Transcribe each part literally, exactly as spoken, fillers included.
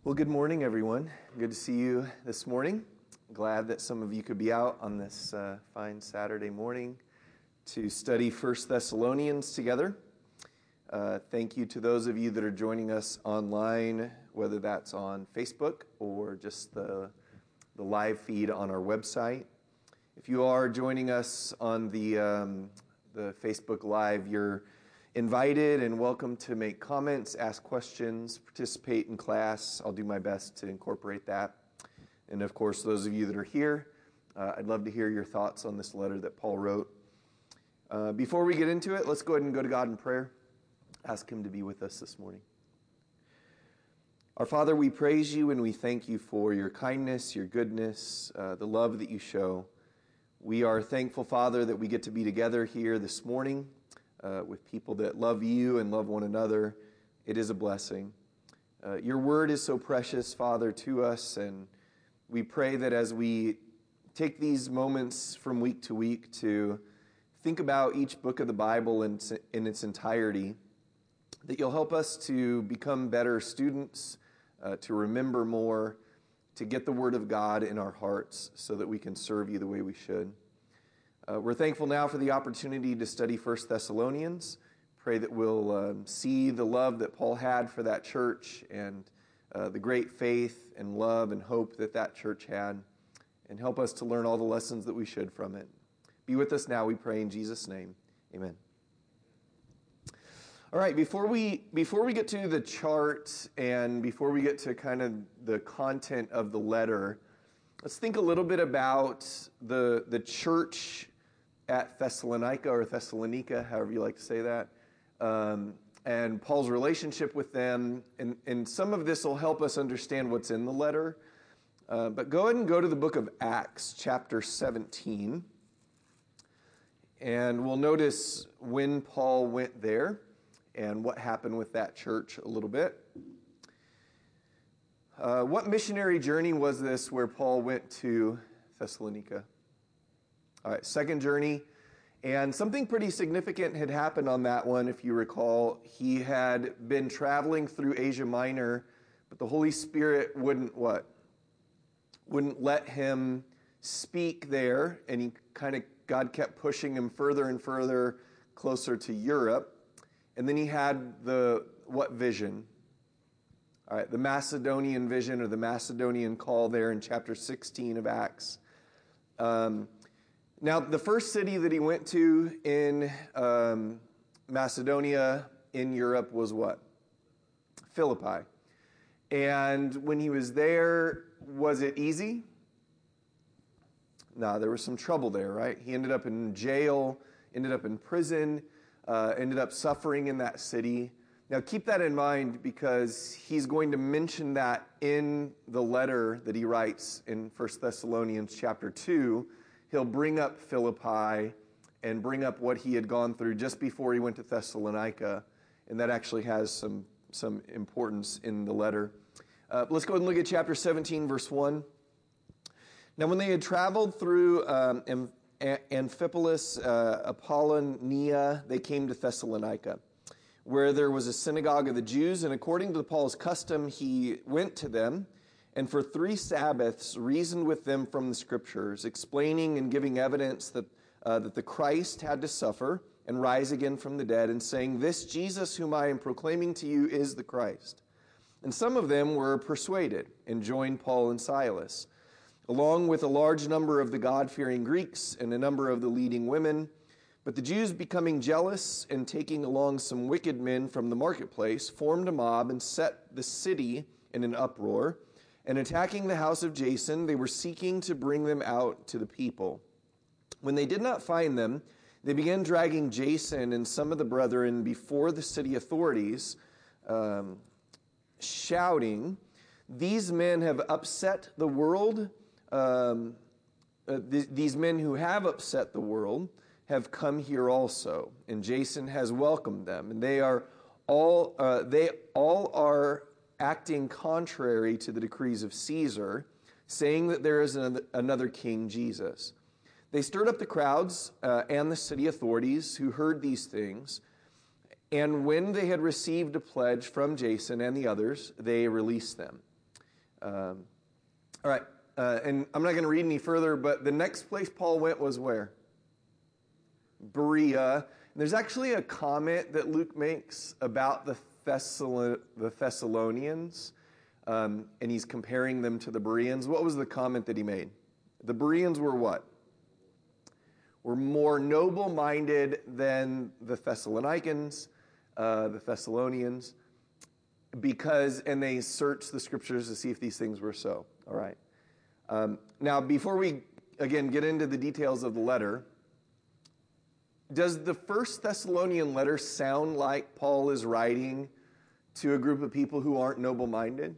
Well, good morning, everyone. Good to see you this morning. Glad that some of you could be out on this uh, fine Saturday morning to study First Thessalonians together. Uh, thank you to those of you that are joining us online, whether that's on Facebook or just the, the live feed on our website. If you are joining us on the, um, the Facebook Live, you're invited and welcome to make comments, ask questions, participate in class. I'll do my best to incorporate that. And of course, those of you that are here, uh, I'd love to hear your thoughts on this letter that Paul wrote. Uh, before we get into it, let's go ahead and go to God in prayer. Ask Him to be with us this morning. Our Father, we praise you and we thank you for your kindness, your goodness, uh, the love that you show. We are thankful, Father, that we get to be together here this morning uh, with people that love you and love one another. It is a blessing. Uh, your word is so precious, Father, to us, and we pray that as we take these moments from week to week to think about each book of the Bible in, in its entirety, that you'll help us to become better students, uh, to remember more, to get the Word of God in our hearts so that we can serve you the way we should. Uh, we're thankful now for the opportunity to study First Thessalonians. Pray that we'll um, see the love that Paul had for that church and uh, the great faith and love and hope that that church had, and help us to learn all the lessons that we should from it. Be with us now, we pray in Jesus' name. Amen. All right, before we before we get to the chart and before we get to kind of the content of the letter, let's think a little bit about the the church at Thessalonica or Thessalonica, however you like to say that, um, and Paul's relationship with them. And, and some of this will help us understand what's in the letter. Uh, but go ahead and go to the book of Acts, chapter seventeen. And we'll notice when Paul went there and what happened with that church a little bit. Uh, what missionary journey was this where Paul went to Thessalonica? All right, second journey. And something pretty significant had happened on that one, if you recall. He had been traveling through Asia Minor, but the Holy Spirit wouldn't what? Wouldn't let him speak there, and he kind of, God kept pushing him further and further closer to Europe. And then he had the, what vision? All right, the Macedonian vision or the Macedonian call there in chapter sixteen of Acts. Um, now, the first city that he went to in um, Macedonia in Europe was what? Philippi. And when he was there, was it easy? No, there was some trouble there, right? He ended up in jail, ended up in prison, uh, ended up suffering in that city. Now, keep that in mind because he's going to mention that in the letter that he writes in First Thessalonians chapter two. He'll bring up Philippi and bring up what he had gone through just before he went to Thessalonica, and that actually has some, some importance in the letter. Uh, let's go ahead and look at chapter seventeen, verse one. Now, when they had traveled through um, Amphipolis, uh, Apollonia, they came to Thessalonica, where there was a synagogue of the Jews, and according to Paul's custom, he went to them, and for three Sabbaths reasoned with them from the Scriptures, explaining and giving evidence that, uh, that the Christ had to suffer and rise again from the dead, and saying, "This Jesus whom I am proclaiming to you is the Christ." And some of them were persuaded and joined Paul and Silas, along with a large number of the God-fearing Greeks and a number of the leading women. But the Jews, becoming jealous and taking along some wicked men from the marketplace, formed a mob and set the city in an uproar. And attacking the house of Jason, they were seeking to bring them out to the people. When they did not find them, they began dragging Jason and some of the brethren before the city authorities, um, shouting, "These men have upset the world. Um, uh, th- these men who have upset the world have come here also, and Jason has welcomed them, and they are all uh, they all are acting contrary to the decrees of Caesar, saying that there is another, another king, Jesus." They stirred up the crowds uh, and the city authorities who heard these things, and when they had received a pledge from Jason and the others, they released them. Um, all right, uh, and I'm not going to read any further, but the next place Paul went was where? Berea. And there's actually a comment that Luke makes about the, Thessal- the Thessalonians, um, and he's comparing them to the Bereans. What was the comment that he made? The Bereans were what? Were more noble-minded than the Thessalonians, uh, the Thessalonians, because, and they searched the scriptures to see if these things were so. All right. Um, now, before we, again, get into the details of the letter, does the First Thessalonian letter sound like Paul is writing to a group of people who aren't noble-minded?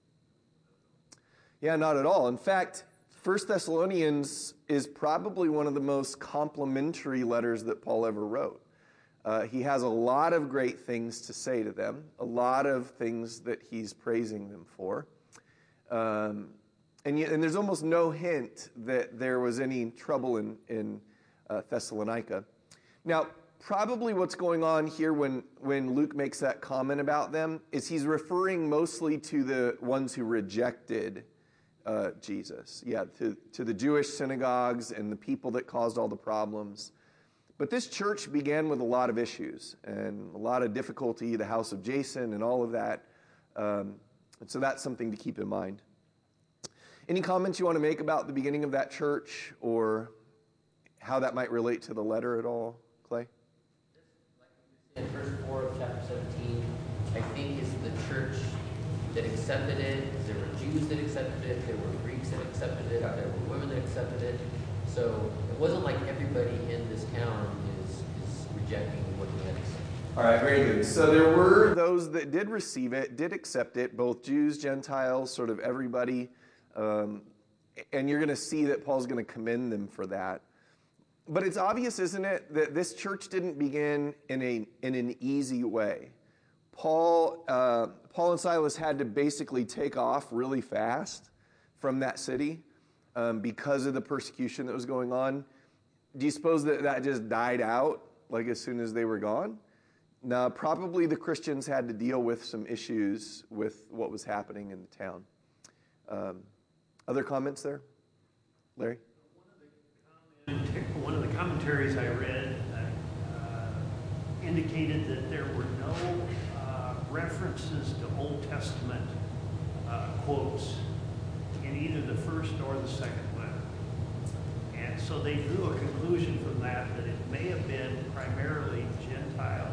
Yeah, not at all. In fact, First Thessalonians is probably one of the most complimentary letters that Paul ever wrote. Uh, he has a lot of great things to say to them, a lot of things that he's praising them for. Um, and, yet, and there's almost no hint that there was any trouble in, in uh, Thessalonica. Now, probably what's going on here when, when Luke makes that comment about them is he's referring mostly to the ones who rejected Uh, Jesus, yeah, to, to the Jewish synagogues and the people that caused all the problems. But this church began with a lot of issues and a lot of difficulty, the house of Jason and all of that. Um, and so that's something to keep in mind. Any comments you want to make about the beginning of that church or how that might relate to the letter at all, Clay? In verse four of chapter seventeen, I think is the church that accepted it. There were Jews that accepted it. There were Greeks that accepted it. There were women that accepted it. So it wasn't like everybody in this town is, is rejecting what he had to say. All right, very good. So there were those that did receive it, did accept it, both Jews, Gentiles, sort of everybody. Um, and you're going to see that Paul's going to commend them for that. But it's obvious, isn't it, that this church didn't begin in a in an easy way. Paul, uh, Paul and Silas had to basically take off really fast from that city um, because of the persecution that was going on. Do you suppose that that just died out, like as soon as they were gone? No, probably the Christians had to deal with some issues with what was happening in the town. Um, other comments there? Larry? One of the commentaries I read uh, indicated that there were no uh, references to Old Testament uh, quotes in either the first or the second letter. And so they drew a conclusion from that that it may have been primarily Gentiles.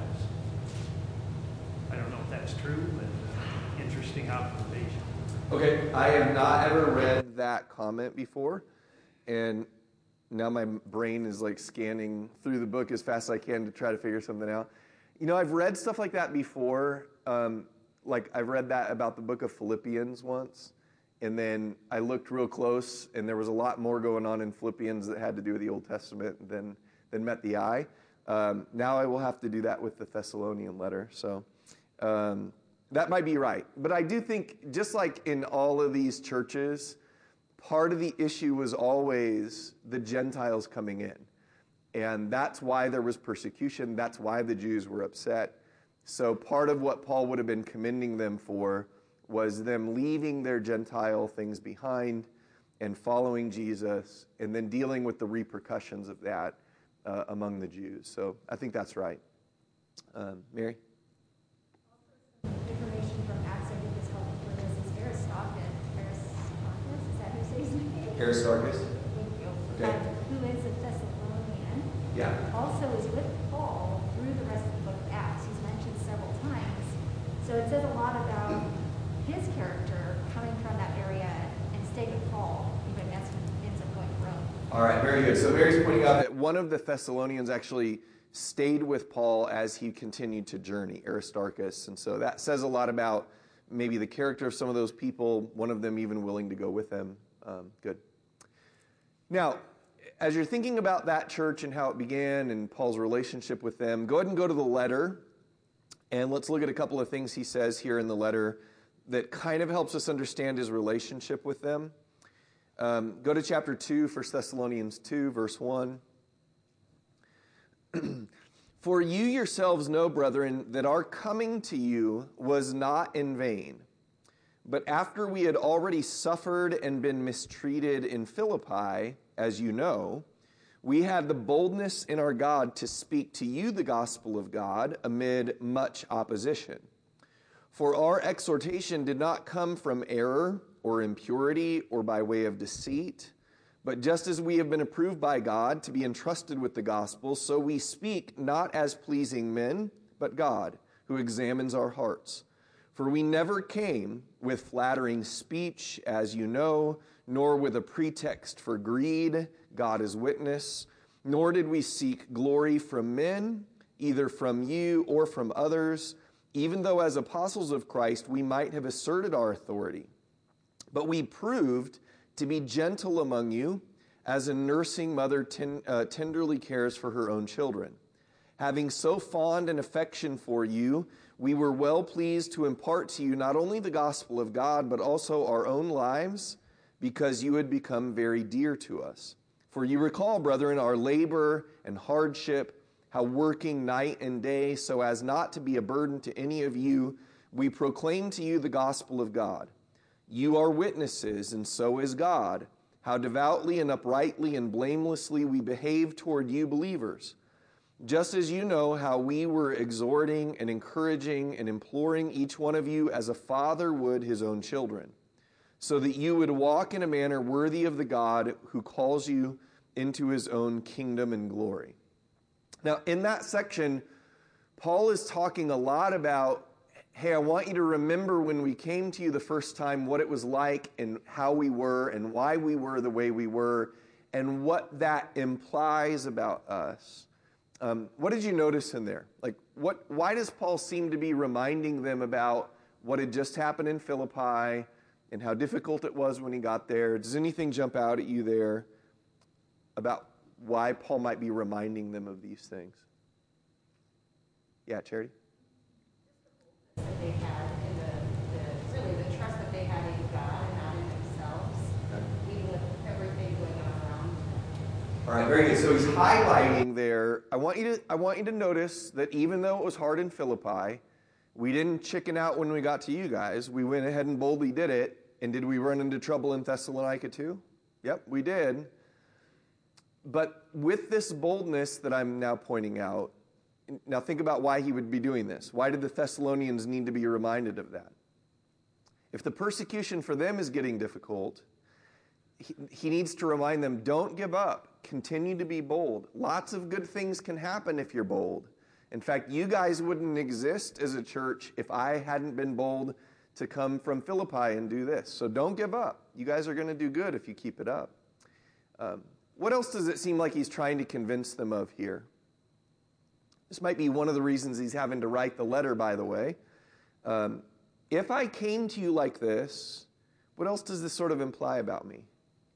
I don't know if that's true, but uh, interesting observation. Okay, I have not ever read that comment before, and now my brain is like scanning through the book as fast as I can to try to figure something out. You know, I've read stuff like that before. Um, like I've read that about the book of Philippians once, and then I looked real close, and there was a lot more going on in Philippians that had to do with the Old Testament than than met the eye. Um, now I will have to do that with the Thessalonian letter. So um, that might be right, but I do think just like in all of these churches, part of the issue was always the Gentiles coming in. And that's why there was persecution. That's why the Jews were upset. So part of what Paul would have been commending them for was them leaving their Gentile things behind and following Jesus and then dealing with the repercussions of that uh, among the Jews. So I think that's right. Um, Mary? Information from Acts, I think, is helpful for this. Is Aristarchus, Aristarchus, is that who says his name? Aristarchus? Thank you. Okay. Um, who is a Thessalonian. Yeah. Also is with Paul through the rest of the book of Acts. He's mentioned several times. So it says a lot about his character coming from that area and staying with Paul, even as he ends up going to Rome. All right, very good. So Mary's pointing out that one of the Thessalonians actually stayed with Paul as he continued to journey, Aristarchus. And so that says a lot about maybe the character of some of those people, one of them even willing to go with them. Um, good. Now, as you're thinking about that church and how it began and Paul's relationship with them, go ahead and go to the letter, and let's look at a couple of things he says here in the letter that kind of helps us understand his relationship with them. Um, go to chapter two, First Thessalonians two, verse one. For you yourselves know, brethren, that our coming to you was not in vain. But after we had already suffered and been mistreated in Philippi, as you know, we had the boldness in our God to speak to you the gospel of God amid much opposition. For our exhortation did not come from error or impurity or by way of deceit, but just as we have been approved by God to be entrusted with the gospel, so we speak not as pleasing men, but God, who examines our hearts. For we never came with flattering speech, as you know, nor with a pretext for greed, God is witness, nor did we seek glory from men, either from you or from others, even though as apostles of Christ we might have asserted our authority. But we proved to be gentle among you, as a nursing mother ten, uh, tenderly cares for her own children. Having so fond an affection for you, we were well pleased to impart to you not only the gospel of God, but also our own lives, because you had become very dear to us. For you recall, brethren, our labor and hardship, how working night and day, so as not to be a burden to any of you, we proclaim to you the gospel of God. You are witnesses, and so is God, how devoutly and uprightly and blamelessly we behave toward you believers. Just as you know how we were exhorting and encouraging and imploring each one of you as a father would his own children, so that you would walk in a manner worthy of the God who calls you into his own kingdom and glory. Now, in that section, Paul is talking a lot about, hey, I want you to remember when we came to you the first time, what it was like and how we were and why we were the way we were and what that implies about us. Um, what did you notice in there? Like, what? Why does Paul seem to be reminding them about what had just happened in Philippi and how difficult it was when he got there? Does anything jump out at you there about why Paul might be reminding them of these things? Yeah, Charity? That they had in the, the really the trust that they had in God and not in themselves, okay, even with everything going on around them. All right, very good. So he's highlighting there. I want you to I want you to notice that even though it was hard in Philippi, we didn't chicken out when we got to you guys. We went ahead and boldly did it. And did we run into trouble in Thessalonica too? Yep, we did. But with this boldness that I'm now pointing out, now think about why he would be doing this. Why did the Thessalonians need to be reminded of that? If the persecution for them is getting difficult, he, he needs to remind them, don't give up. Continue to be bold. Lots of good things can happen if you're bold. In fact, you guys wouldn't exist as a church if I hadn't been bold to come from Philippi and do this. So don't give up. You guys are going to do good if you keep it up. Um, what else does it seem like he's trying to convince them of here? This might be one of the reasons he's having to write the letter, by the way. Um, if I came to you like this, what else does this sort of imply about me?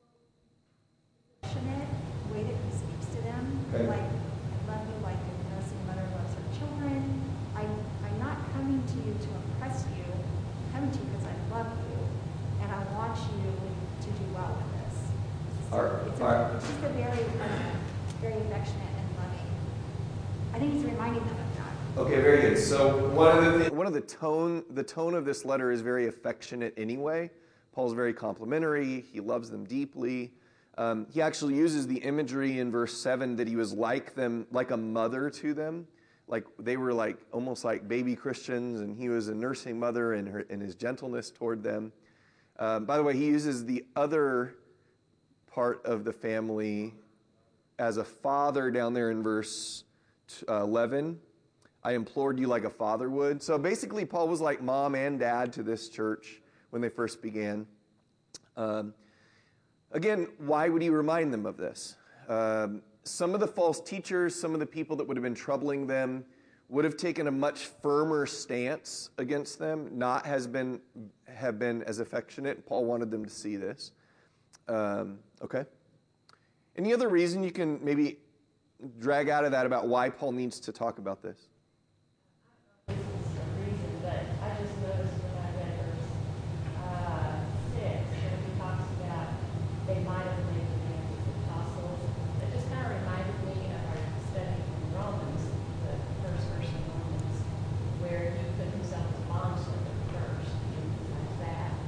Passionate, the way that he speaks to them, Okay. like, I love you like a nursing mother loves her children. I, I'm not coming to you to impress you. I'm coming to you because I love you, and I want you to do well with this. It's, All right. it's, All right. a, it's just a very, um, very affectionate and loving. I think he's reminding them of that. Okay, very good. So one of the th- one of the tone the tone of this letter is very affectionate anyway. Paul's very complimentary. He loves them deeply. Um, he actually uses the imagery in verse seven that he was like them, like a mother to them. Like they were like almost like baby Christians, and he was a nursing mother in her in his gentleness toward them. Um, by the way, he uses the other part of the family as a father down there in verse eleven. I implored you like a father would. So basically, Paul was like mom and dad to this church when they first began. Um, again, why would he remind them of this? Um, some of the false teachers, some of the people that would have been troubling them, would have taken a much firmer stance against them, not has been have been as affectionate. Paul wanted them to see this. Um, okay. Any other reason you can maybe drag out of that about why Paul needs to talk about this? This is a reason, but I just noticed when I read verse uh, six, where he talks about they might have made the names of the apostles. It just kind of reminded me of our study in Romans, the first verse in Romans, where he put himself as bondservant first, and things like that.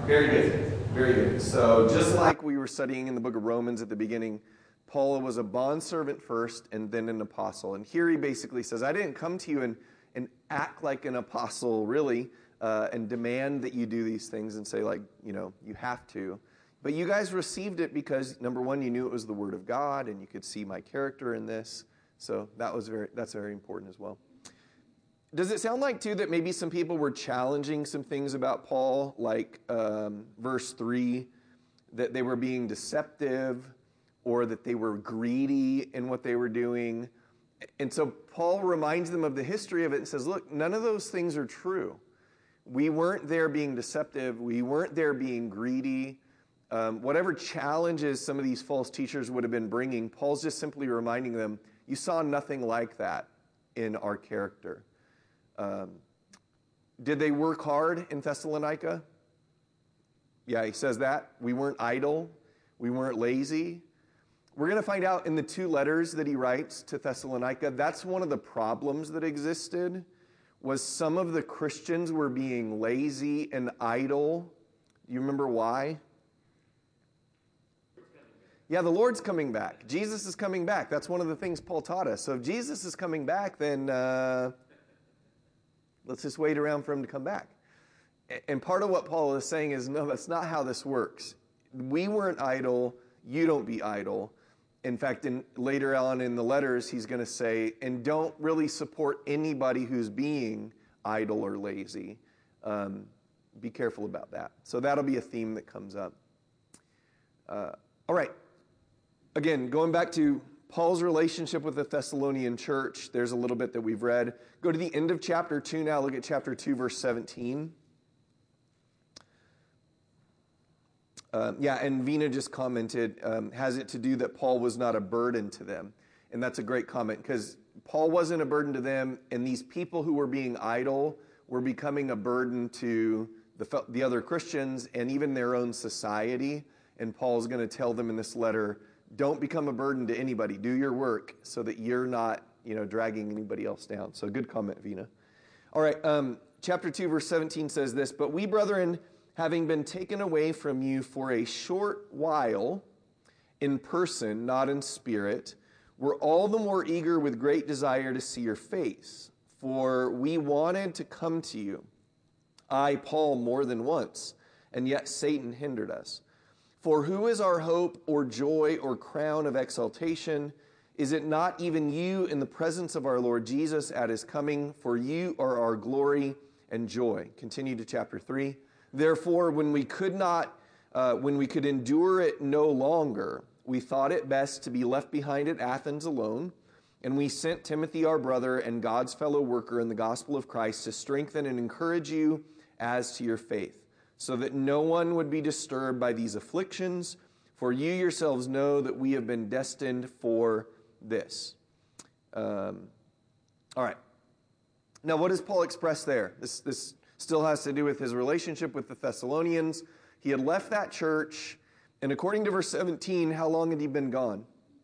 Very good. Very good. So just like we were studying in the book of Romans at the beginning, Paul was a bondservant first and then an apostle. And here he basically says, I didn't come to you and, and act like an apostle, really, uh, and demand that you do these things and say, like, you know, you have to. But you guys received it because, number one, you knew it was the Word of God, and you could see my character in this. So that was very that's very important as well. Does it sound like, too, that maybe some people were challenging some things about Paul, like um, verse three, that they were being deceptive or that they were greedy in what they were doing? And so Paul reminds them of the history of it and says, look, none of those things are true. We weren't there being deceptive. We weren't there being greedy. Um, whatever challenges some of these false teachers would have been bringing, Paul's just simply reminding them, you saw nothing like that in our character. Um, did they work hard in Thessalonica? Yeah, he says that. We weren't idle. We weren't lazy. We're going to find out in the two letters that he writes to Thessalonica, that's one of the problems that existed, was some of the Christians were being lazy and idle. Do you remember why? Yeah, the Lord's coming back. Jesus is coming back. That's one of the things Paul taught us. So if Jesus is coming back, then uh, let's just wait around for him to come back. And part of what Paul is saying is, no, that's not how this works. We weren't idle. You don't be idle. In fact, in, later on in the letters, he's going to say, and don't really support anybody who's being idle or lazy. Um, be careful about that. So that'll be a theme that comes up. Uh, all right. Again, going back to Paul's relationship with the Thessalonian church, there's a little bit that we've read. Go to the end of chapter two now. Look at chapter two, verse seventeen. Um, yeah, and Vina just commented, um, has it to do that Paul was not a burden to them? And that's a great comment, because Paul wasn't a burden to them, and these people who were being idle were becoming a burden to the, the other Christians and even their own society. And Paul's going to tell them in this letter, don't become a burden to anybody. Do your work so that you're not, you know, dragging anybody else down. So good comment, Vina. All right, um, chapter two, verse seventeen says this, but we, brethren, having been taken away from you for a short while in person, not in spirit, were all the more eager with great desire to see your face. For we wanted to come to you, I, Paul, more than once, and yet Satan hindered us. For who is our hope or joy or crown of exaltation? Is it not even you in the presence of our Lord Jesus at his coming? For you are our glory and joy. Continue to chapter three. Therefore, when we could not, uh, when we could endure it no longer, we thought it best to be left behind at Athens alone. And we sent Timothy, our brother and God's fellow worker in the gospel of Christ, to strengthen and encourage you as to your faith, so that no one would be disturbed by these afflictions, for you yourselves know that we have been destined for this. Um, all right. Now, what does Paul express there? This, this still has to do with his relationship with the Thessalonians. He had left that church, and according to verse seventeen, how long had he been gone?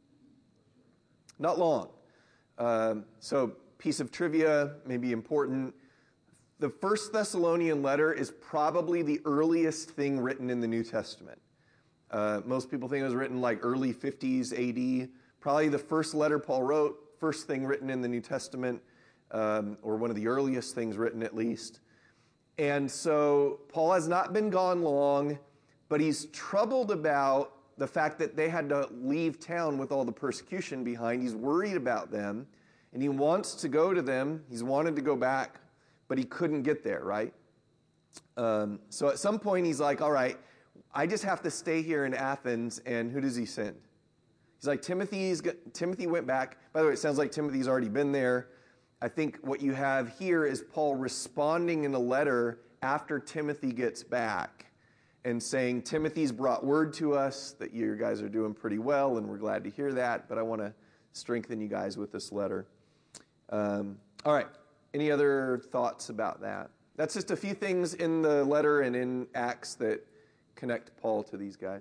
Not long. Um, so, piece of trivia, maybe important. The First Thessalonian letter is probably the earliest thing written in the New Testament. Uh, most people think it was written like early fifties A D. Probably the first letter Paul wrote, first thing written in the New Testament, um, or one of the earliest things written at least. And so Paul has not been gone long, but he's troubled about the fact that they had to leave town with all the persecution behind. He's worried about them, and he wants to go to them. He's wanted to go back, but he couldn't get there, right? Um, so at some point he's like, all right, I just have to stay here in Athens, and who does he send? He's like, Timothy's, Timothy went back. By the way, it sounds like Timothy's already been there. I think what you have here is Paul responding in a letter after Timothy gets back and saying, Timothy's brought word to us that you guys are doing pretty well, and we're glad to hear that, but I want to strengthen you guys with this letter. Um, all right. Any other thoughts about that? That's just a few things in the letter and in Acts that connect Paul to these guys.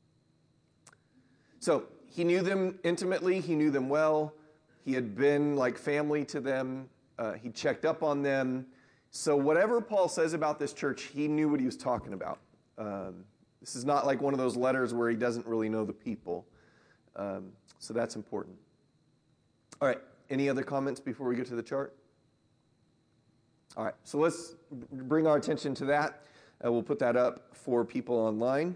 So he knew them intimately. He knew them well. He had been like family to them. Uh, he checked up on them. So whatever Paul says about this church, he knew what he was talking about. Um, this is not like one of those letters where he doesn't really know the people. Um, so that's important. All right, any other comments before we get to the chart? All right, so let's bring our attention to that. Uh, we'll put that up for people online.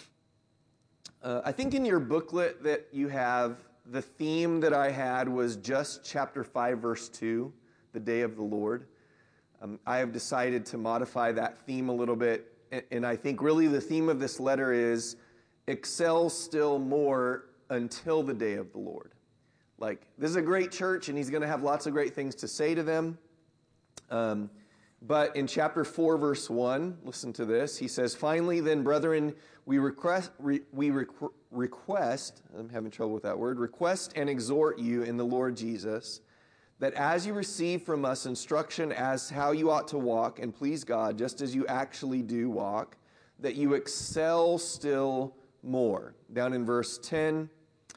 Uh, I think in your booklet that you have, the theme that I had was just chapter five, verse two, the day of the Lord. Um, I have decided to modify that theme a little bit, and, and I think really the theme of this letter is excel still more until the day of the Lord. Like, this is a great church, and he's going to have lots of great things to say to them. Um, but in chapter four, verse one, listen to this. He says, "Finally, then, brethren, we request, re, we requ- request, I'm having trouble with that word, request and exhort you in the Lord Jesus, that as you receive from us instruction as how you ought to walk and please God, just as you actually do walk, that you excel still more." Down in verse ten,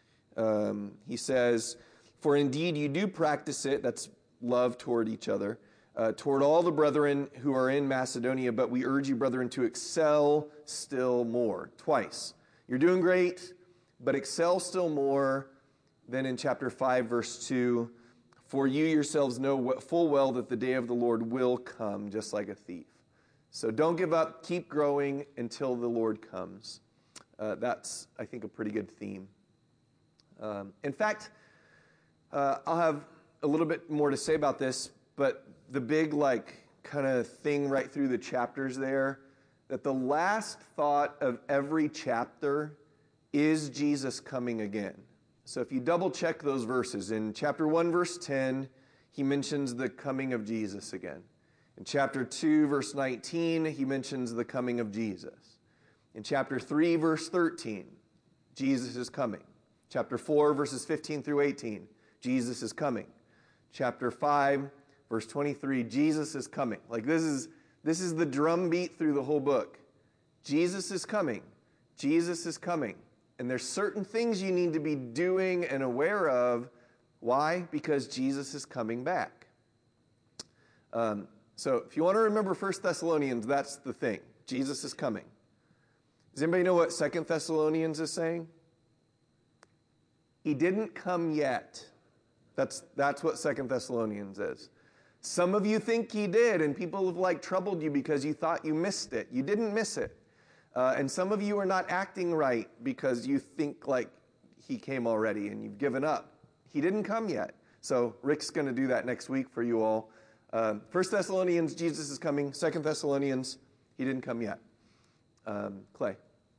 um, he says, "For indeed you do practice it," that's love toward each other, Uh, "toward all the brethren who are in Macedonia, but we urge you, brethren, to excel still more." Twice. You're doing great, but excel still more. Then in chapter five, verse two, "For you yourselves know full well that the day of the Lord will come, just like a thief." So don't give up. Keep growing until the Lord comes. Uh, that's, I think, a pretty good theme. Um, in fact, uh, I'll have a little bit more to say about this, but the big, like, kind of thing right through the chapters there, that the last thought of every chapter is Jesus coming again. So if you double check those verses, in chapter one, verse ten, he mentions the coming of Jesus again. In chapter two, verse nineteen, he mentions the coming of Jesus. In chapter three, verse thirteen, Jesus is coming. Chapter four, verses fifteen through eighteen, Jesus is coming. Chapter five, verse twenty-three, Jesus is coming. Like, this is this is the drumbeat through the whole book. Jesus is coming. Jesus is coming. And there's certain things you need to be doing and aware of. Why? Because Jesus is coming back. Um, so if you want to remember First Thessalonians, that's the thing. Jesus is coming. Does anybody know what Second Thessalonians is saying? He didn't come yet. That's, that's what Second Thessalonians is. Some of you think he did, and people have like troubled you because you thought you missed it. You didn't miss it. Uh, and some of you are not acting right because you think like he came already and you've given up. He didn't come yet. So Rick's going to do that next week for you all. Um, First Thessalonians, Jesus is coming. Second Thessalonians, he didn't come yet. Um, Clay.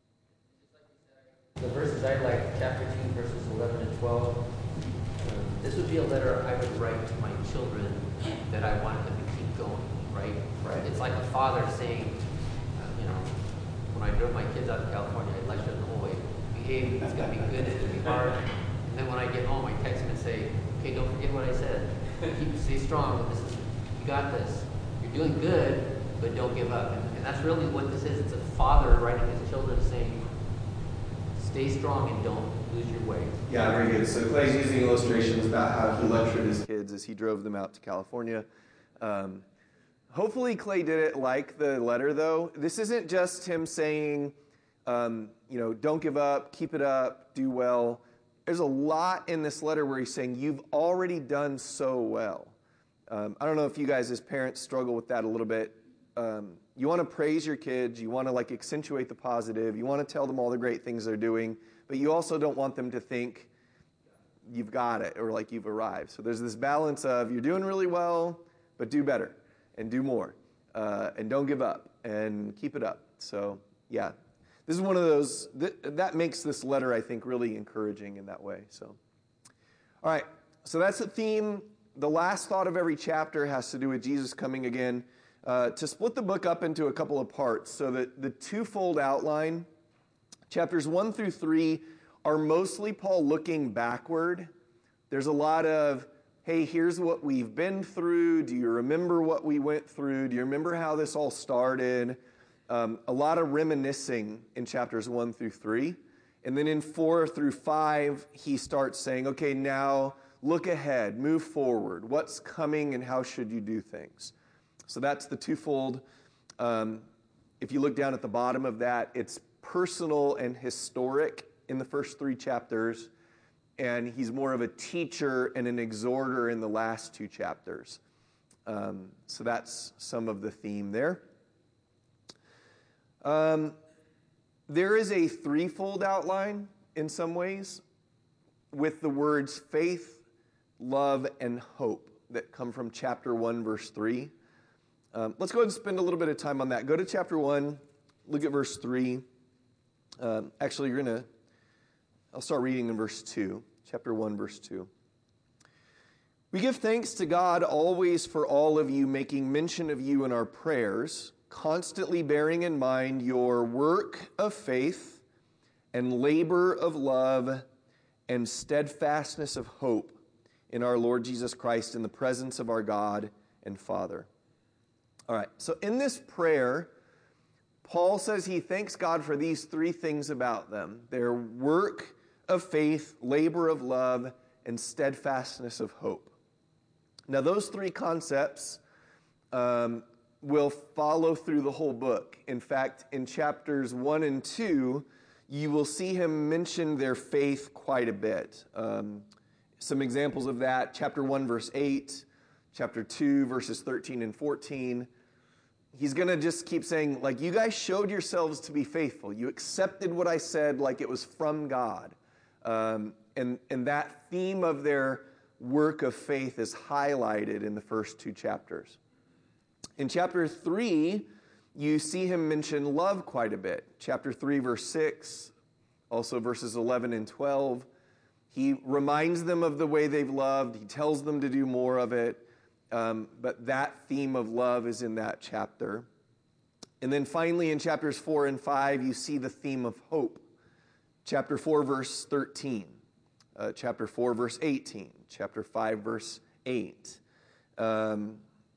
The verses I like, chapter two, verses eleven and twelve. Um, this would be a letter I would write to my children that I wanted them to keep going, right? Right. It's like a father saying, uh, you know, when I drove my kids out to California, I lectured them, "Oh, behave, it's going to be good, it's going to be hard." And then when I get home, I text them and say, "Okay, don't forget what I said. Keep, stay strong. This is, you got this. You're doing good, but don't give up." And, and that's really what this is. It's a father writing his children saying, stay strong and don't lose your way. Yeah, very good. So Clay's using illustrations about how he lectured his kids as he drove them out to California. Um, hopefully Clay did it like the letter, though. This isn't just him saying, um, you know, don't give up, keep it up, do well. There's a lot in this letter where he's saying, you've already done so well. Um, I don't know if you guys as parents struggle with that a little bit. Um, you want to praise your kids. You want to like accentuate the positive. You want to tell them all the great things they're doing, but you also don't want them to think you've got it or like you've arrived. So there's this balance of you're doing really well, but do better and do more uh, and don't give up and keep it up. So yeah, this is one of those, th- that makes this letter, I think, really encouraging in that way. So, all right, so that's the theme. The last thought of every chapter has to do with Jesus coming again. Uh, to split the book up into a couple of parts, so that the twofold outline, chapters one through three, are mostly Paul looking backward. There's a lot of, hey, here's what we've been through. Do you remember what we went through? Do you remember how this all started? Um, a lot of reminiscing in chapters one through three. And then in four through five, he starts saying, okay, now look ahead, move forward. What's coming and how should you do things? So that's the twofold um, if you look down at the bottom of that, it's personal and historic in the first three chapters, and he's more of a teacher and an exhorter in the last two chapters. Um, so that's some of the theme there. Um, there is a threefold outline in some ways with the words faith, love, and hope that come from chapter one, verse three. Um, let's go ahead and spend a little bit of time on that. Go to chapter one, look at verse three. Um, actually, you're going to, I'll start reading in verse two. Chapter one, verse two. We give thanks to God always for all of you, making mention of you in our prayers, constantly bearing in mind your work of faith and labor of love and steadfastness of hope in our Lord Jesus Christ in the presence of our God and Father. All right, so in this prayer, Paul says he thanks God for these three things about them: their work of faith, labor of love, and steadfastness of hope. Now, those three concepts um, will follow through the whole book. In fact, in chapters one and two, you will see him mention their faith quite a bit. Um, some examples of that, chapter one, verse eight, chapter two, verses thirteen and fourteen. He's going to just keep saying, like, you guys showed yourselves to be faithful. You accepted what I said like it was from God. Um, and, and that theme of their work of faith is highlighted in the first two chapters. In chapter three, you see him mention love quite a bit. Chapter three, verse six, also verses eleven and twelve. He reminds them of the way they've loved. He tells them to do more of it. Um, but that theme of love is in that chapter. And then finally in chapters four and five, you see the theme of hope. Chapter four, verse thirteen. Uh, chapter four, verse eighteen. Chapter five, verse eight. Um,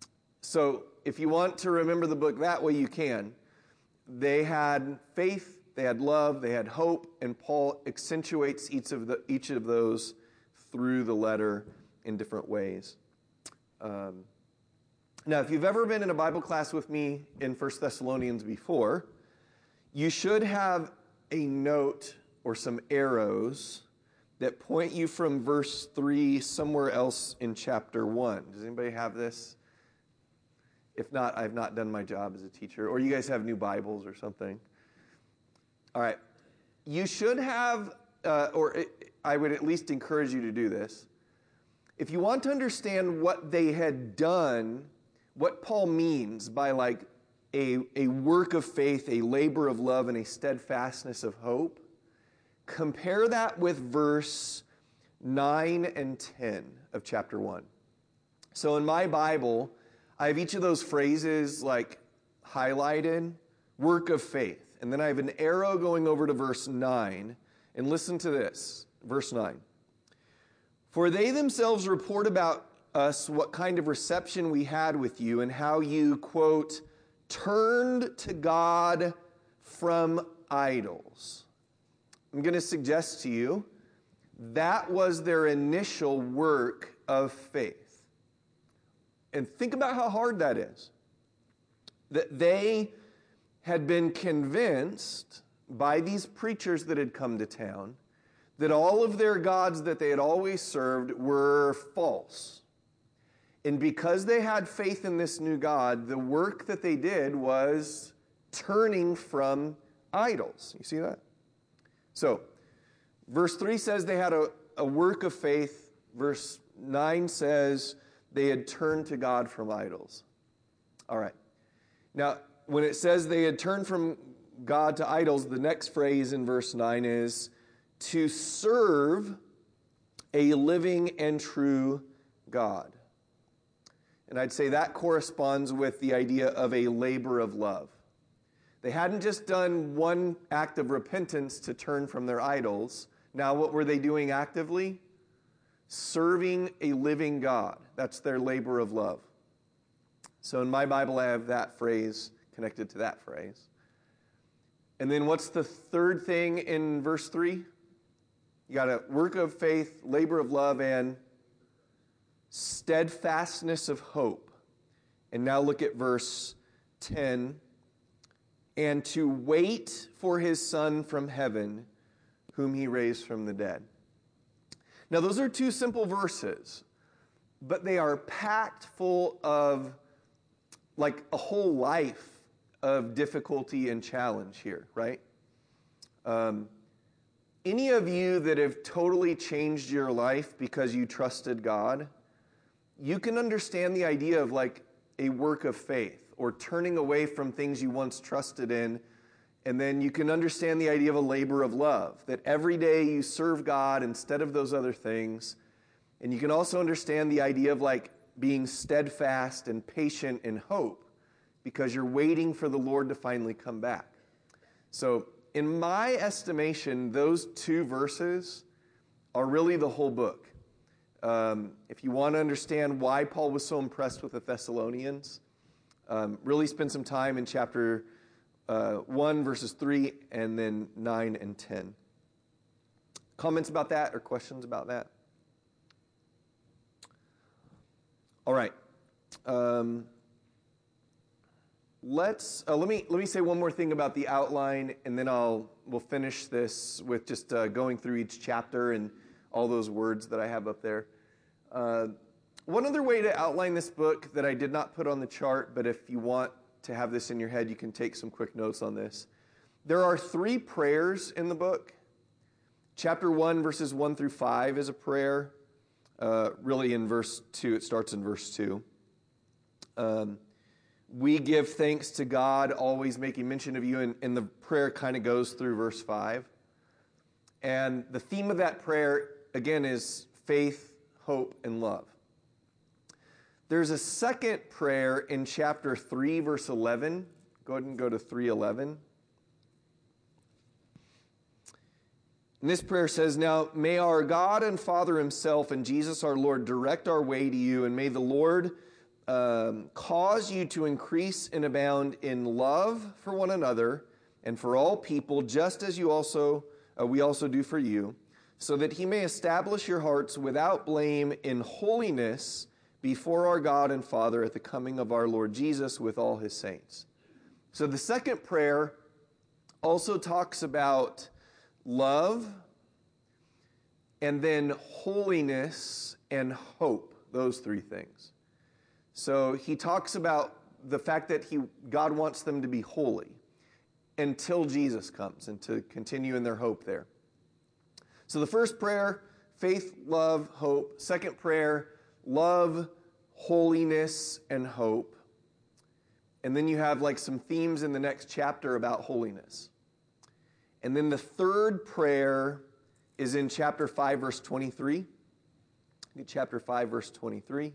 so if you want to remember the book that way, you can. They had faith, they had love, they had hope, and Paul accentuates each of the each of those through the letter in different ways. Um, now, if you've ever been in a Bible class with me in First Thessalonians before, you should have a note or some arrows that point you from verse three somewhere else in chapter one. Does anybody have this? If not, I've not done my job as a teacher. Or you guys have new Bibles or something. All right. You should have, uh, or it, I would at least encourage you to do this. If you want to understand what they had done, what Paul means by like a, a work of faith, a labor of love, and a steadfastness of hope, compare that with verse nine and ten of chapter one. So in my Bible, I have each of those phrases like highlighted, work of faith. And then I have an arrow going over to verse nine. And listen to this, verse nine. For they themselves report about us what kind of reception we had with you and how you, quote, turned to God from idols. I'm going to suggest to you that was their initial work of faith. And think about how hard that is. That they had been convinced by these preachers that had come to town that all of their gods that they had always served were false. And because they had faith in this new God, the work that they did was turning from idols. You see that? So, verse three says they had a, a work of faith. Verse nine says they had turned to God from idols. All right. Now, when it says they had turned from God to idols, the next phrase in verse nine is to serve a living and true God. And I'd say that corresponds with the idea of a labor of love. They hadn't just done one act of repentance to turn from their idols. Now what were they doing actively? Serving a living God. That's their labor of love. So in my Bible, I have that phrase connected to that phrase. And then what's the third thing in verse three? You got a work of faith, labor of love, and steadfastness of hope. And now look at verse ten. and to wait for his Son from heaven, whom he raised from the dead. Now, those are two simple verses, but they are packed full of like a whole life of difficulty and challenge here, right? Um, any of you that have totally changed your life because you trusted God, you can understand the idea of like a work of faith or turning away from things you once trusted in. And then you can understand the idea of a labor of love, that every day you serve God instead of those other things. And you can also understand the idea of like being steadfast and patient in hope because you're waiting for the Lord to finally come back. So in my estimation, those two verses are really the whole book. Um, if you want to understand why Paul was so impressed with the Thessalonians, um, really spend some time in chapter uh, one, verses three, and then nine and ten. Comments about that or questions about that? All right. Um, let's uh, let me let me say one more thing about the outline, and then I'll we'll finish this with just uh, going through each chapter and all those words that I have up there. Uh, one other way to outline this book that I did not put on the chart, but if you want to have this in your head, you can take some quick notes on this. There are three prayers in the book. Chapter one, verses one through five is a prayer. Uh, really in verse two, it starts in verse two. Um, we give thanks to God, always making mention of you, and, and the prayer kind of goes through verse five. And the theme of that prayer, again, is faith, hope, and love. There's a second prayer in chapter three, verse eleven. Go ahead and go to three eleven. And this prayer says, now may our God and Father himself and Jesus our Lord direct our way to you, and may the Lord um, cause you to increase and abound in love for one another and for all people, just as you also uh, we also do for you, so that he may establish your hearts without blame in holiness before our God and Father at the coming of our Lord Jesus with all his saints. So the second prayer also talks about love, and then holiness and hope, those three things. So he talks about the fact that he God wants them to be holy until Jesus comes and to continue in their hope there. So the first prayer, faith, love, hope. Second prayer, love, holiness, and hope. And then you have like some themes in the next chapter about holiness. And then the third prayer is in chapter five, verse twenty-three. Chapter five, verse twenty-three.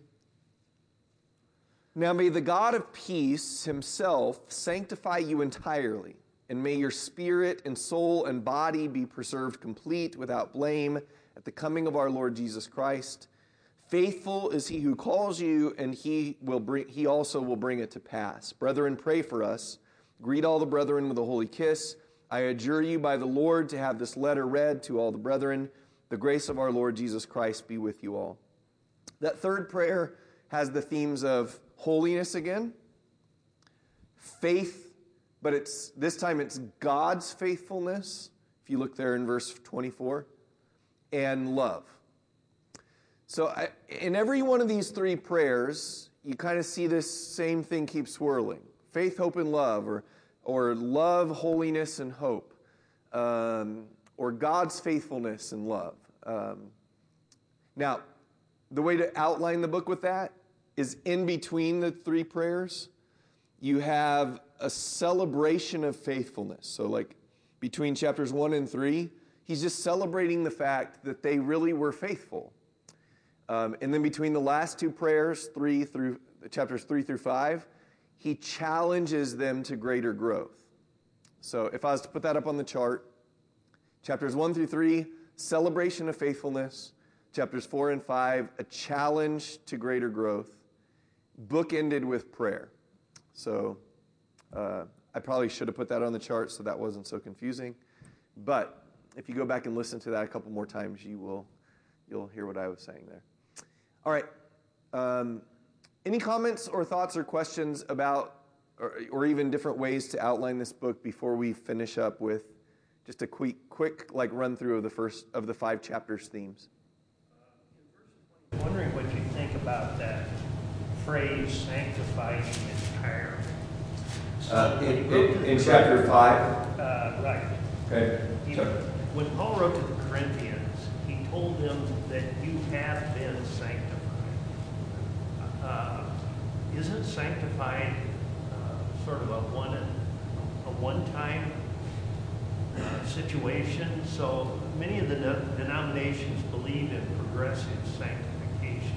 Now may the God of peace himself sanctify you entirely, and may your spirit and soul and body be preserved complete without blame at the coming of our Lord Jesus Christ. Faithful is he who calls you, and he will bring he also will bring it to pass. Brethren, pray for us. Greet all the brethren with a holy kiss. I adjure you by the Lord to have this letter read to all the brethren. The grace of our Lord Jesus Christ be with you all. That third prayer has the themes of holiness again, faith, but it's this time it's God's faithfulness, if you look there in verse twenty-four, and love. So I, in every one of these three prayers, you kind of see this same thing keep swirling. Faith, hope, and love, or or love, holiness, and hope, um, or God's faithfulness and love. Um, now, the way to outline the book with that is in between the three prayers, you have a celebration of faithfulness. So like between chapters one and three, he's just celebrating the fact that they really were faithful. Um, and then between the last two prayers, three through chapters three through five, he challenges them to greater growth. So if I was to put that up on the chart, chapters one through three, celebration of faithfulness. Chapters four and five, a challenge to greater growth. Book ended with prayer. So uh, I probably should have put that on the chart so that wasn't so confusing. But if you go back and listen to that a couple more times, you will, you'll hear what I was saying there. All right. Um, Any comments or thoughts or questions about or, or even different ways to outline this book before we finish up with just a quick, quick like run through of the first of the five chapters themes? I'm wondering what you think about that phrase, sanctify the entire. Uh, in, in, in chapter five? Uh, right. Okay. He, when Paul wrote to the Corinthians, he told them that you have been sanctified. Uh, isn't sanctified uh, sort of a one a one-time uh, situation? So many of the de- denominations believe in progressive sanctification.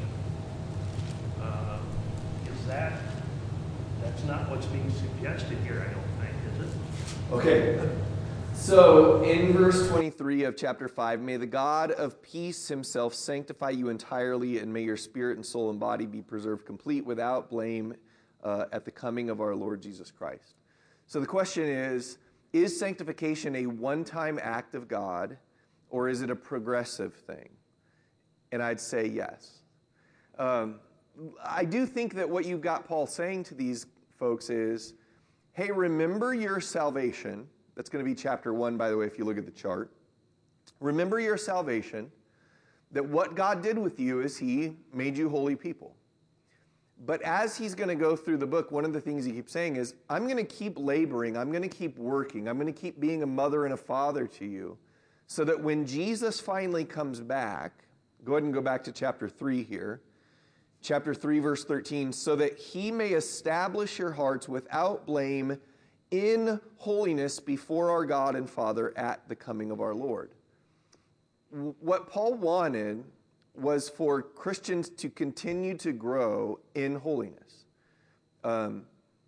Uh, is that that's not what's being suggested here? I don't think, is it? Okay. So in verse twenty-three of chapter five, may the God of peace himself sanctify you entirely, and may your spirit and soul and body be preserved complete without blame uh, at the coming of our Lord Jesus Christ. So the question is, is sanctification a one-time act of God, or is it a progressive thing? And I'd say yes. Um, I do think that what you've got Paul saying to these folks is, hey, remember your salvation. That's going to be chapter one, by the way, if you look at the chart. Remember your salvation, that what God did with you is he made you holy people. But as he's going to go through the book, one of the things he keeps saying is, I'm going to keep laboring, I'm going to keep working, I'm going to keep being a mother and a father to you, so that when Jesus finally comes back, go ahead and go back to chapter three here, chapter three, verse thirteen, so that he may establish your hearts without blame in holiness before our God and Father at the coming of our Lord. What Paul wanted was for Christians to continue to grow in holiness. Um,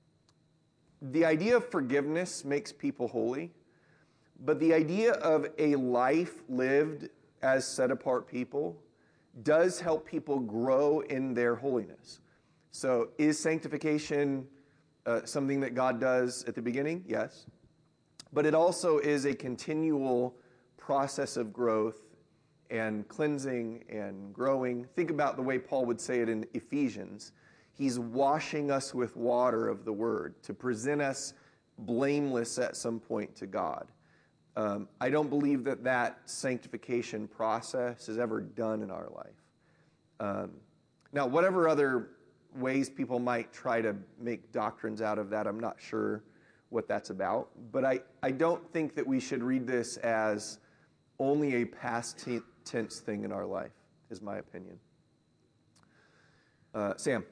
the idea of forgiveness makes people holy, but the idea of a life lived as set-apart people does help people grow in their holiness. So is sanctification Uh, something that God does at the beginning? Yes. But it also is a continual process of growth and cleansing and growing. Think about the way Paul would say it in Ephesians. He's washing us with water of the word to present us blameless at some point to God. Um, I don't believe that that sanctification process is ever done in our life. Um, now, whatever other ways people might try to make doctrines out of that, I'm not sure what that's about. But I, I don't think that we should read this as only a past t- tense thing in our life, is my opinion. Uh, Sam?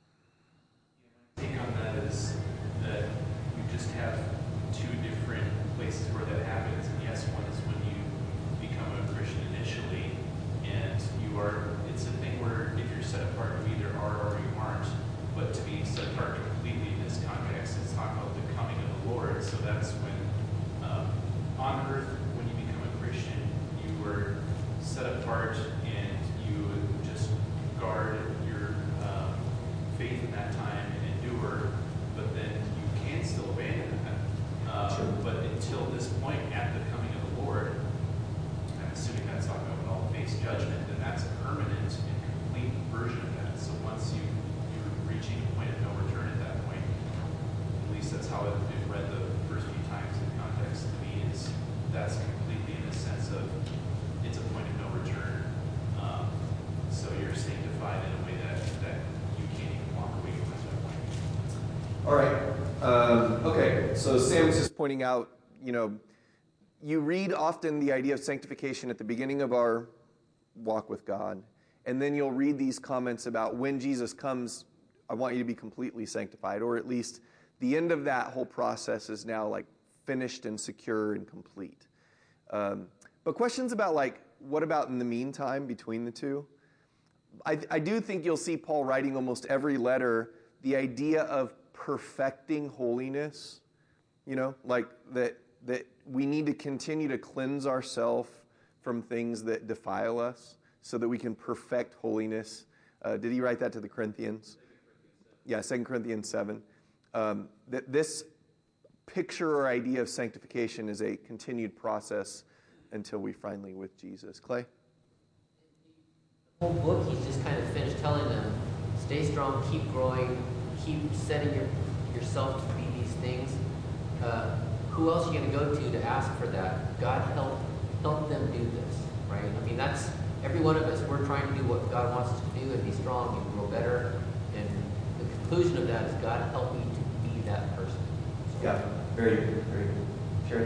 My take on that is that you just have two different places where that happens. And yes, one is when you become a Christian initially, and you are, it's a thing where if you're set apart, you either are or you aren't. But to be set apart completely in this context, it's talking about the coming of the Lord. So that's when, um, on earth, when you become a Christian, you were set apart and you just guard your um, faith in that time and endure. But then you can still abandon that. Um, sure. But until this point, at the coming of the Lord, I'm assuming that's talking about when all face judgment, then that's a permanent and complete version of that. So once you reaching a point of no return at that point. At least that's how it, it read the first few times in context to me, is that's completely in the sense of it's a point of no return. Um, so you're sanctified in a way that, that you can't even walk away from at that point. All right. Um, okay, so Sam's just pointing out, you know, you read often the idea of sanctification at the beginning of our walk with God, and then you'll read these comments about when Jesus comes, I want you to be completely sanctified, or at least the end of that whole process is now like finished and secure and complete. Um, but questions about like, what about in the meantime between the two? I, I do think you'll see Paul writing almost every letter the idea of perfecting holiness, you know, like that, that we need to continue to cleanse ourselves from things that defile us so that we can perfect holiness. Uh, did he write that to the Corinthians? Yeah, Second Corinthians seven. Um, that this picture or idea of sanctification is a continued process until we finally with Jesus. Clay? The whole book, he's just kind of finished telling them, stay strong, keep growing, keep setting your yourself to be these things, uh, who else are you going to go to to ask for that? God help help them do this, right? I mean, that's every one of us. We're trying to do what God wants us to do and be strong and grow better. And the conclusion of that is God help me to be that person. So, Yeah, very good, very good. Sherry?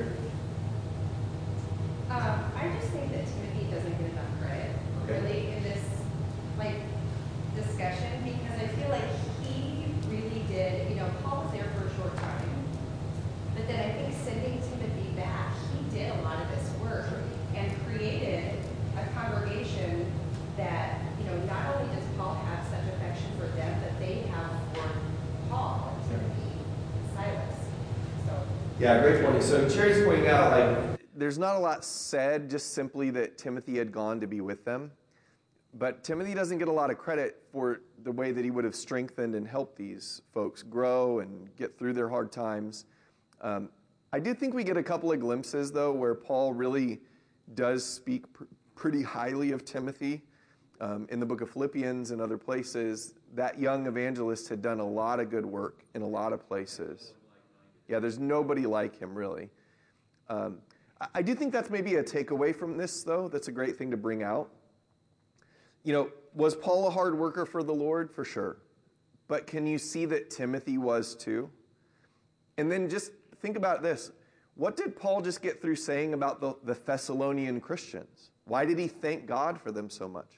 Um, I just think that Timothy doesn't get enough credit, Okay. really, in this, like, discussion, because I feel like he really did, you know, Paul was there for a short time, but then I think sending Timothy back, he did a lot of this work and created a congregation that, you know, not only does Paul have such affection for them, but they have for Paul and Timothy and Silas. So, Yeah, great point. So Cherry's pointing out, like, there's not a lot said, just simply that Timothy had gone to be with them. But Timothy doesn't get a lot of credit for the way that he would have strengthened and helped these folks grow and get through their hard times. Um, I do think we get a couple of glimpses, though, where Paul really does speak pr- pretty highly of Timothy. Um, in the book of Philippians and other places, that young evangelist had done a lot of good work in a lot of places. Yeah, there's nobody like him, really. Um, I, I do think that's maybe a takeaway from this, though. That's a great thing to bring out. You know, was Paul a hard worker for the Lord? For sure. But can you see that Timothy was too? And then just think about this. What did Paul just get through saying about the, the Thessalonian Christians? Why did he thank God for them so much?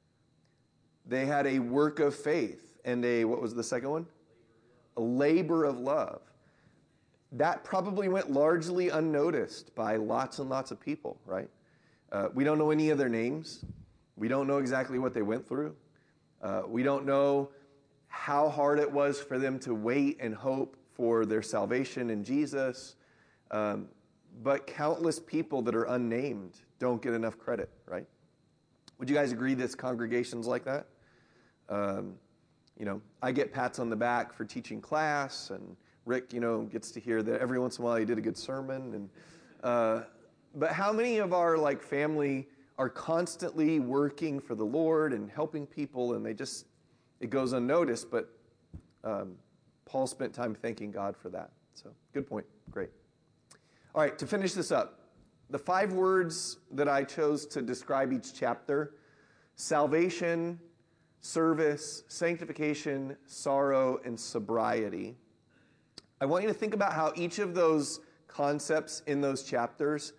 They had a work of faith and a, what was the second one? A labor of love. That probably went largely unnoticed by lots and lots of people, right? Uh, we don't know any of their names. We don't know exactly what they went through. Uh, we don't know how hard it was for them to wait and hope for their salvation in Jesus. Um, but countless people that are unnamed don't get enough credit, right? Would you guys agree there's congregations like that? Um, you know, I get pats on the back for teaching class, and Rick, you know, gets to hear that every once in a while he did a good sermon. And uh, but how many of our like family are constantly working for the Lord and helping people, and they just, it goes unnoticed, but um, Paul spent time thanking God for that. So, good point. Great. All right, to finish this up, the five words that I chose to describe each chapter: salvation, service, sanctification, sorrow, and sobriety. I want you to think about how each of those concepts in those chapters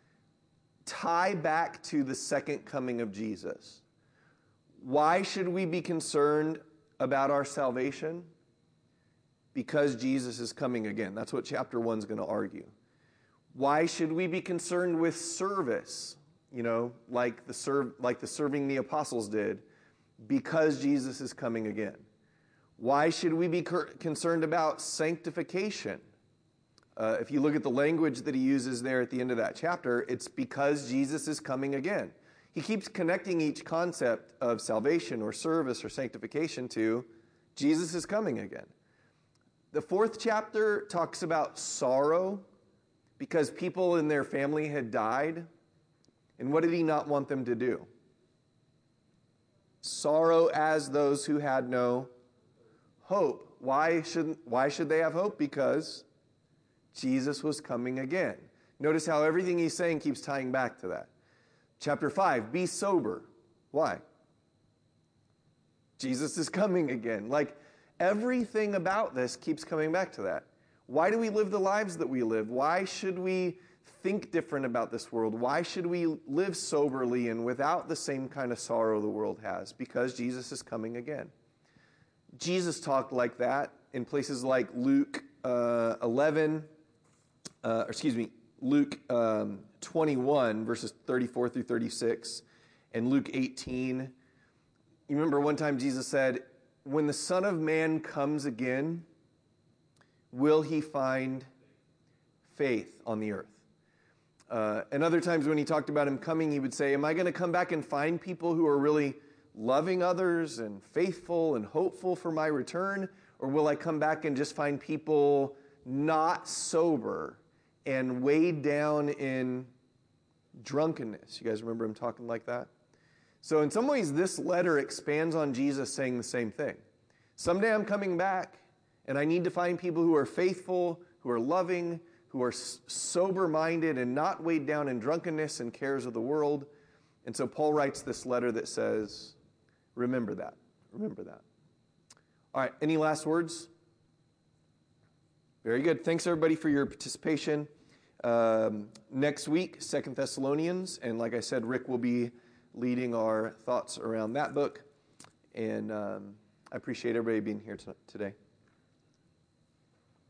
tie back to the second coming of Jesus. Why should we be concerned about our salvation? Because Jesus is coming again. That's what chapter one is going to argue. Why should we be concerned with service? You know, like the serve, like the serving the apostles did, because Jesus is coming again. Why should we be cur- concerned about sanctification? Uh, if you look at the language that he uses there at the end of that chapter, it's because Jesus is coming again. He keeps connecting each concept of salvation or service or sanctification to Jesus is coming again. The fourth chapter talks about sorrow because people in their family had died. And what did he not want them to do? Sorrow as those who had no hope. Why should, why should they have hope? Because Jesus was coming again. Notice how everything he's saying keeps tying back to that. Chapter five, be sober. Why? Jesus is coming again. Like, everything about this keeps coming back to that. Why do we live the lives that we live? Why should we think different about this world? Why should we live soberly and without the same kind of sorrow the world has? Because Jesus is coming again. Jesus talked like that in places like Luke uh, eleven, uh, or excuse me, Luke um, twenty-one, verses thirty-four through thirty-six, and Luke eighteen. You remember one time Jesus said, when the Son of Man comes again, will he find faith on the earth? Uh, and other times when he talked about him coming, he would say, am I going to come back and find people who are really loving others and faithful and hopeful for my return? Or will I come back and just find people not sober and weighed down in drunkenness? You guys remember him talking like that? So in some ways, this letter expands on Jesus saying the same thing. Someday I'm coming back, And I need to find people who are faithful, who are loving, who are sober-minded and not weighed down in drunkenness and cares of the world. And so Paul writes this letter that says, remember that. Remember that. All right, any last words? Very good. Thanks, everybody, for your participation. Um, next week, Second Thessalonians. And like I said, Rick will be leading our thoughts around that book. And um, I appreciate everybody being here t- today.